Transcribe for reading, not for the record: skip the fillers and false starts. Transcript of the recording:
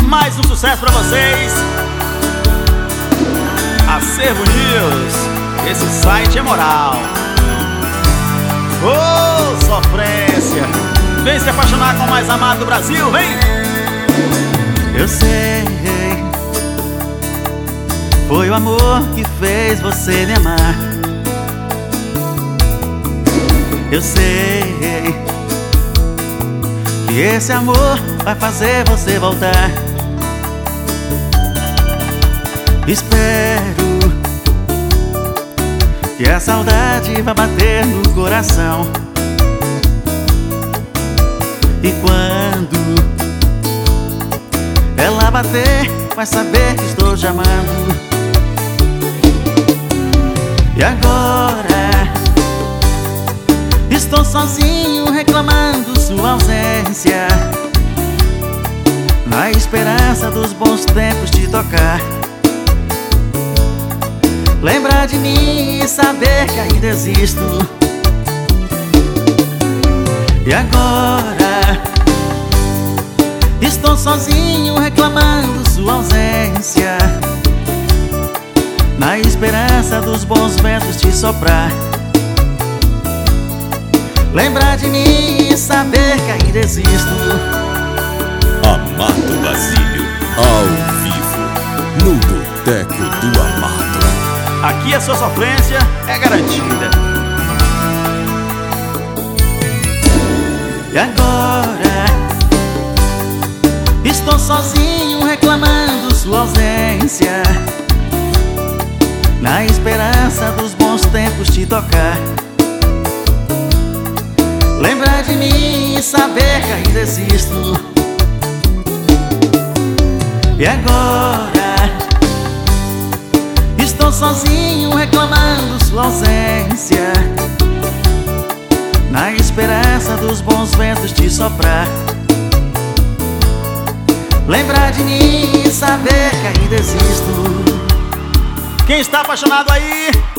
Mais um sucesso pra vocês. Acervo News, esse site é moral. Oh, sofrência. Vem se apaixonar com o mais amado do Brasil, vem. Eu sei, foi o amor que fez você me amar. Eu sei que esse amor vai fazer você voltar. Espero que a saudade vai bater no coração. E quando ela bater, vai saber que estou te amando. E agora estou sozinho reclamando sua ausência, na esperança dos bons tempos te tocar. Lembrar de mim e saber que ainda existo. E agora estou sozinho reclamando sua ausência, na esperança dos bons ventos te soprar. Lembrar de mim e saber que ainda existo. Amado Basílio, ao vivo, no Boteco do Amado. Aqui a sua sofrência é garantida. E agora estou sozinho reclamando sua ausência, na esperança dos bons tempos te tocar. Lembrar de mim e saber que ainda existo. E agora estou sozinho reclamando sua ausência, na esperança dos bons ventos te soprar. Lembrar de mim e saber que ainda existo. Quem está apaixonado aí,